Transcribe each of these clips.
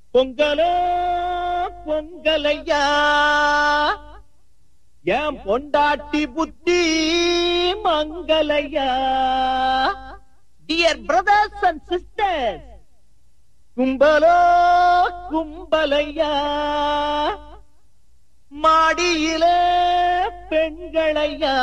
பொங்கலோ பொங்கலையா என் பொண்டாட்டி புத்தி மங்கலையா. டியர் பிரதர்ஸ் அண்ட் சிஸ்டர்ஸ், கும்பலோ கும்பலையா மாடியில பெண்களையா.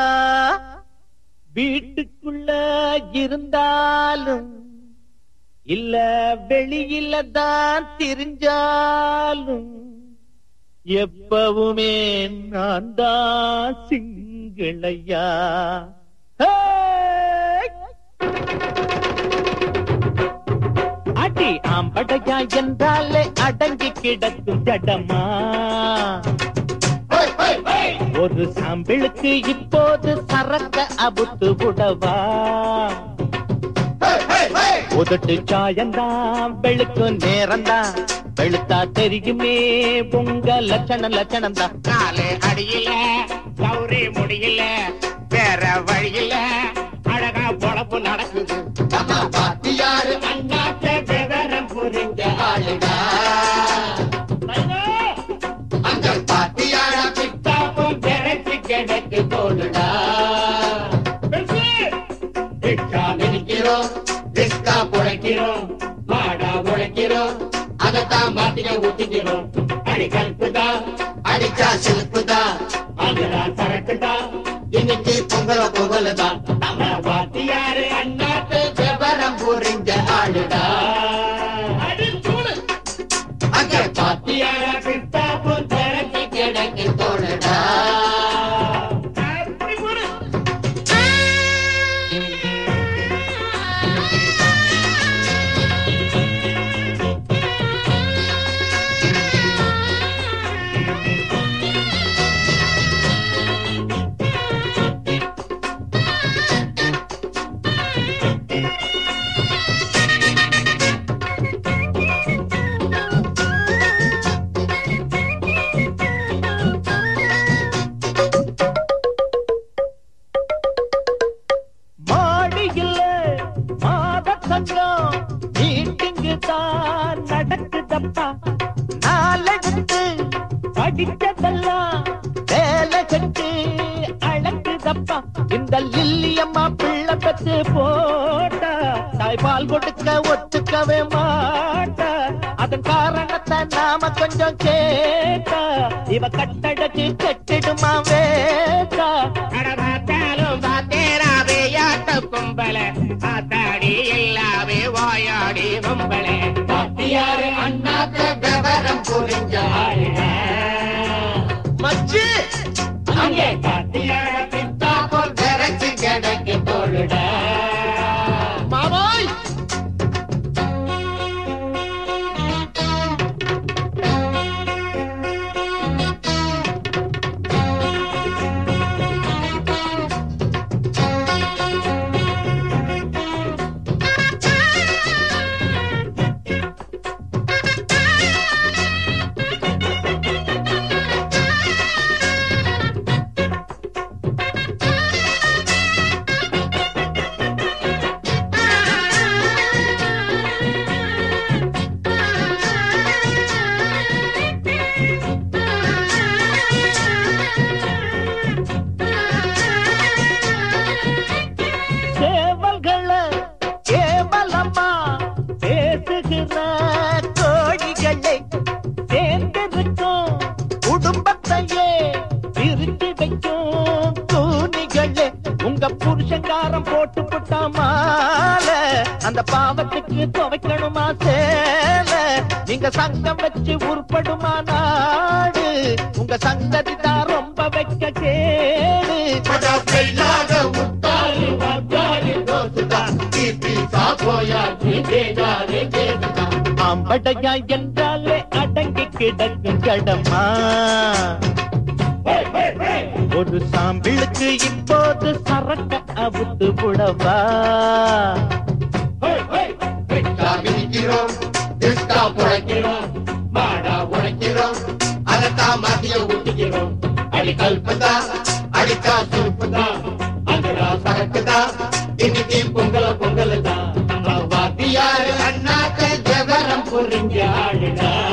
வீட்டுக்குள்ள இருந்தாலும் இல்ல வெளியில தான் திரிஞ்சாலும் எப்பவுமே நான் தான் சிங்களையா. அடி ஆம்படையா என்றாலே அடங்கி கிடக்கும் ஜடமா. ஒரு சாம்பிளுக்கு இப்போது சரக்க அபுத்து விடவா. உதட்டு சாயந்தான் வெளுக்கும் நேரம்தான், வெளுத்தா தெரியுமே உங்க லட்சணம் லட்சணம் தான். நாலு அடியில கௌரி முடியல, வேற வழியில அழகா பொழப்பு நடக்குது. பாத்தியாரு அண்ணாத்த விவரம் புரிஞ்ச ஆளுடா. அங்க பாத்தியார பித்தாப்பும் திரைச்சு கிடக்கு தோடுடா. பிச்சா மிதிக்கிறோம், பிஸ்கா புழைக்கிறோம், மாடா உழைக்கிறோம், அதைத்தான் மாத்திர ஊத்திக்கிறோம். அடி கல்புதா, அடிச்சா சிலுப்புதா, அதுதான் சரக்குதா. இன்னைக்கு பொங்கல பொங்கலுதான். நம்ம வாத்தியாரு அண்ணாத்து விவரம் புரிஞ்ச ஆளுடா. அடி சூடு. அங்க வாத்தியார பித்தாப்பும் திரைச்சு கிடக்கு தோடுடா. அப்படி போடு. மாடியில் மாத சங்கம் மீட்டிங்கு தான் நடக்குதப்பா. நாளெடுத்து படிச்சதெல்லாம் வேலை கட்டு அழகுதப்பா. இந்த லில்லியம்மா பிள்ளை பெற்று போட்டா தாய்பால் கொடுக்க ஒத்துக்கவே மாட்டா. அதன் காரணத்தை நாம கொஞ்சம் கேட்டா இவ கட்டடக்கு கட்டிடுமா வேட்டா. கடமாத்தாலும் பாத்தேராவே யாத்த கும்பல, ஆத்தாடி எல்லாவே வாயாடி கும்பல. வாத்தியாரு அண்ணாத்த விவரம் புரிஞ்ச ஆளுடா. மச்சி அங்கே வாத்தியார பித்தாப்பும் விரைச்சு கிடக்கு தோளுடா. மாமாய் சேவல்களை கேவலமா பேசுகிற கோழிகளை சேர்ந்திருக்கும் குடும்பத்தையே பிரிச்சு வைக்கும் கூனிகளே. உங்க புருஷங்காரம் போட்டு புட்டா மாலை, அந்த பாவத்துக்கு துவைக்கணுமா சேலை. நீங்க சங்கம் வச்சு உருப்படுமா நாடு, உங்க சங்கதி தான் ரொம்ப வைக்க கேடு. படாப்பையில்லாத முட்டாளி வாத்தாளி தோசுதான். பீசா போயா ஜீதேதாரே கேதுதான். ஆம்படையா என்றாலே அடங்கி கிடக்கும் ஜடமா. ஒரு சாம்பிளுக்கு இப்போது சரக்க அவுத்து விடவா. வெட்டா மிதிக்கிறோம், டிஸ்கா புழைக்கிறோம், மாடா உழைக்கிறோம், அதைத்தான் மாத்திய ஊட்டிக்கிறோம். அடி கல்பதா, அடிச்சா சிலுப்புதா, அதுதான் சரக்குதா. இன்னைக்கு பொங்கல பொங்கலுதான். நம்ம வாத்தியாரு அண்ணாத்த விவரம் புரிஞ்ச இங்க ஆடுடா